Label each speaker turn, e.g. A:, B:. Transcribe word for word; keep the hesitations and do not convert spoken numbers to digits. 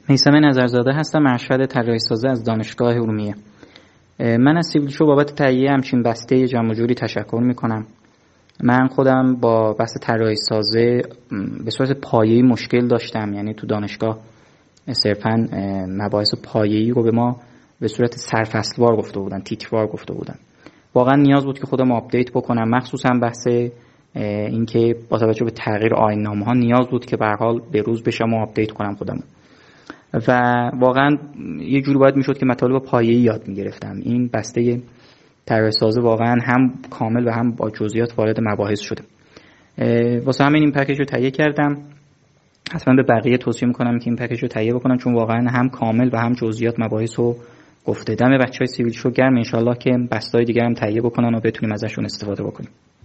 A: میثم نظرزاده هستم، ارشد طراحی سازی از دانشگاه ارومیه. من از سیویل شو بابت تهیه همچین بسته جمع و جوری تشکر میکنم. من خودم با بحث طراحی سازی به صورت پایه‌ای مشکل داشتم، یعنی تو دانشگاه صرفاً مباحث پایه‌ای رو به ما به صورت سرفصلوار گفته بودن، تیتروار گفته بودن. واقعا نیاز بود که خودم آپدیت بکنم، مخصوصا بحث اینکه با توجه به تغییر آیین‌نامه‌ها نیاز بود که به هر حال به روز بشم و آپدیت کنم خودم. و واقعا یه جوری باید میشد که مطالب پایه‌ای یاد میگرفتم. این بسته طراحی سازی واقعا هم کامل و هم با جزئیات وارد مباحث شده. واسه همین این پکیج رو تهیه کردم. حتما به بقیه توصیه میکنم که این پکیج رو تهیه بکنن، چون واقعا هم کامل و هم جزئیات مباحث رو گفته. دم بچهای سیویل شو گرم، ان شاءالله که بسته‌های دیگه هم تهیه بکنن و بتونیم ازشون استفاده بکنیم.